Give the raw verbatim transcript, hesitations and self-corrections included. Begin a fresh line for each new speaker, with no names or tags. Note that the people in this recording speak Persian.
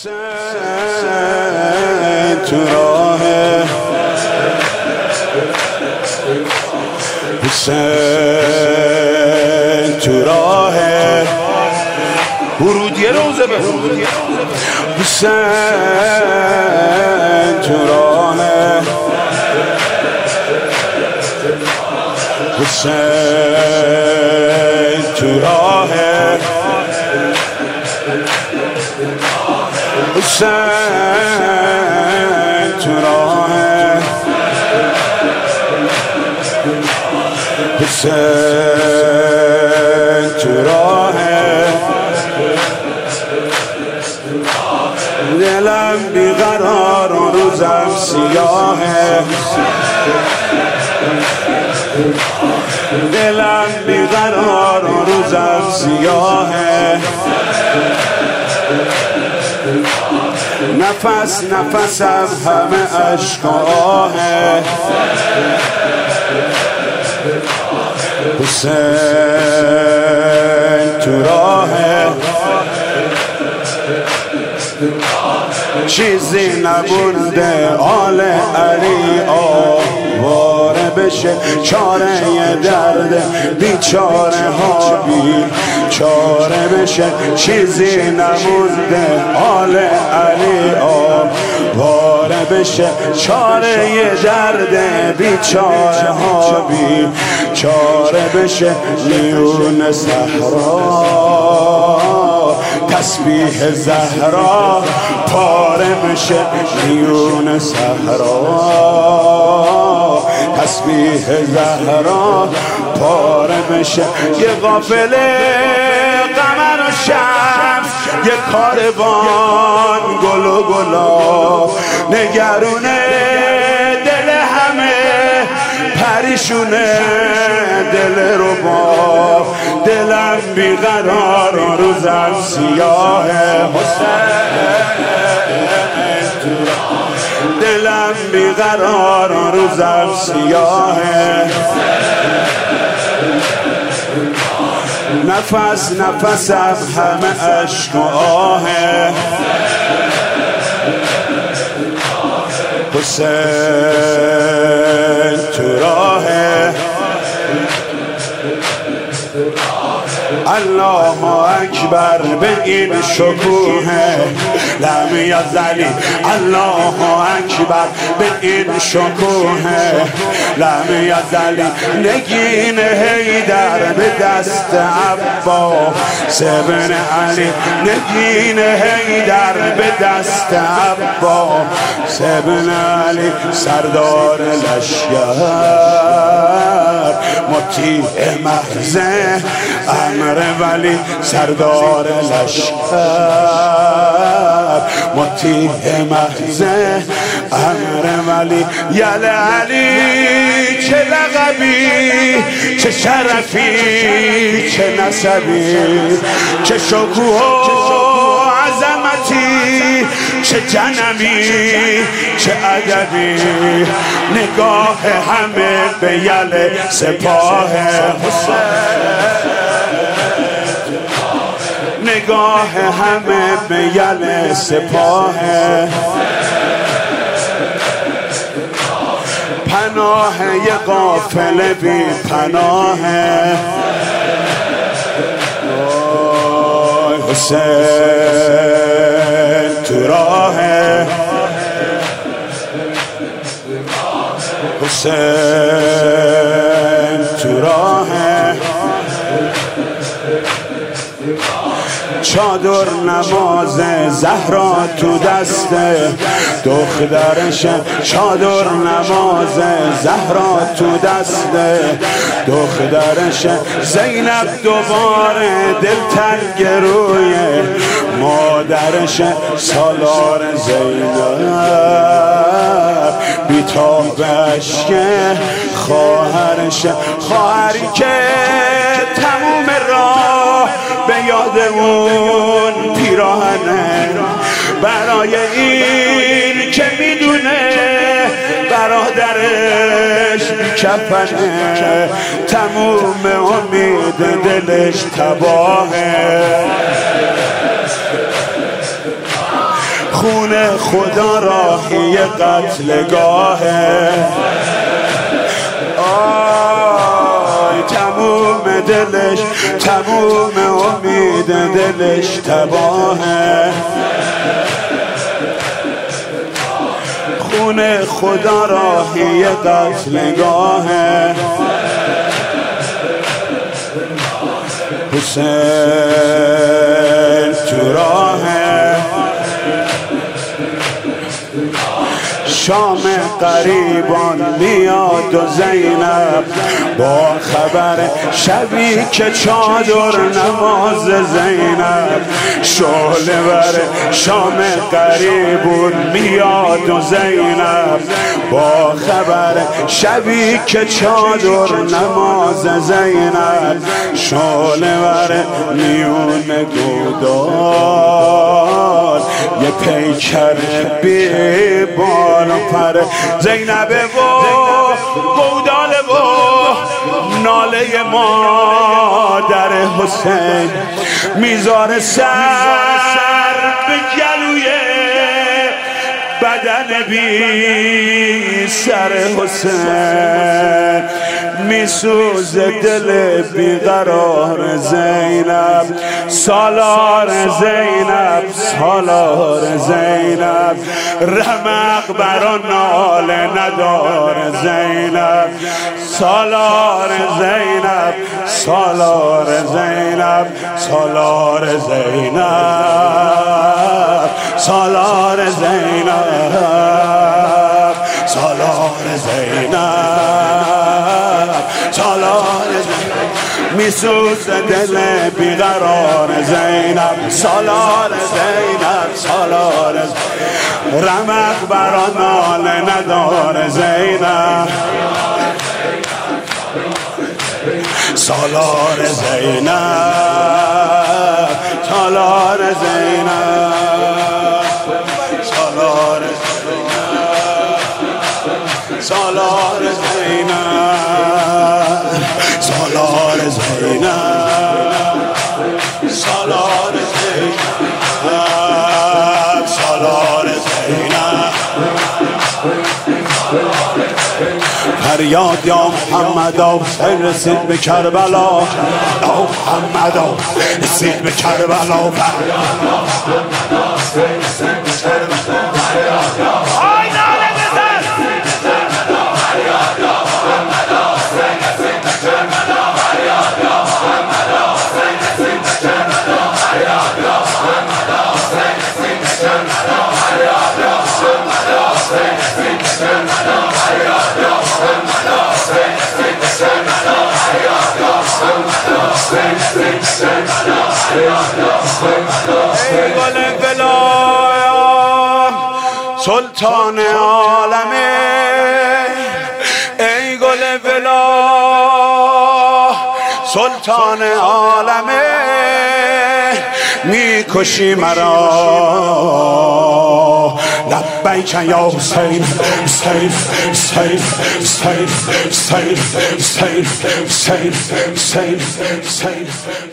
حسین تو راه حسین تو راه ورودی روزه به حسین تو راه حسین تو راه حسین تو راه حسین تو راه دلم بیقرار و روزم سیاهه دلم بیقرار و روزم سیاهه نفس نفسم همه عشق و آهه حسین تو راهه چیزی نبونده آل علی آواره بشه چاره درد بیچاره ها بی چاره بشه چیزی نمونده آل علی آواره بشه چاره درد بیچاره ها بی چاره بشه میون صحرا تسبیح زهرا پاره میشه میون صحرا تسبیح زهرا پاره میشه یه قافله قمر و شمس یه کاروان گل و گلاب نگرونه دل همه پریشونه دل رباب دلم بیقرار و روزم سیاهه حسین دلم بیقرار و روزم سیاهه نفس نفسم همه عشق و آهه حسین تو راهه الله اکبر به این شکوه لم یزلی الله اکبر به این شکوه لم یزلی نگین حیدر به دست عباس ابن علی نگین حیدر به دست عباس ابن علی سردار لشکر مطیع محض امر ولی سردار لشکر مطیع محض امر ولی یل علی چه لقبی چه شرفی چه نسبی چه شکوه و عظمتی چه جنمی چه ادبی نگاه همه به یل سپاه حسین نگاه همه به یل سپاه پناه یه قافله بی پناه حسین تو راه حسین تو راه چادر نماز زهرا تو دست دخترش چادر نماز زهرا تو دست دخترش زینب دوباره دلتنگ روی مادرش سالار زینب بیتابش که خواهرش خواهری که تموم راه به یاد اون پیراهنه برای این که میدونه برادرش کفنه تموم امید دلش تباهه خون خدا راهی قتلگاهه. آی تموم دلش، تموم امید دلش تباهه. خون خدا راهی قتلگاهه. حسین تو راهه. شام قریبان میاد و زینب با خبر شبی که چادر نماز زینب شعله ور شام قریبون میاد و زینب با خبر شبی که چادر نماز زینب شعله ور میون گودال یه پیکر بی بال پر زینبه و گوداله و ناله مادر حسین میذاره سر به گلوی بدن بی سر حسین میسوزه دل بیقرار زینب سالار زینب سالار زینب رمق برا ناله ندار زینب سالار زینب سالار زینب سالار زینب سالار زینب سالار زینب سالار زینب میسوز دل بیقرار زینب سالار زینب سالار زینب رمق برا ناله ندار زینب سالار زینب سالار زینب سالار زینب سالار زینب سالار زینب سالار زینب سالار زینب فریاد یا محمدا حسین رسید به کربلا یا محمدا رسید به کربلا آی ناله بزن ای گل ولایت سلطان عالمه ای گل ولایت سلطان عالمه میکشی مرا لبیک یا حسین حسین حسین حسین حسین حسین حسین حسین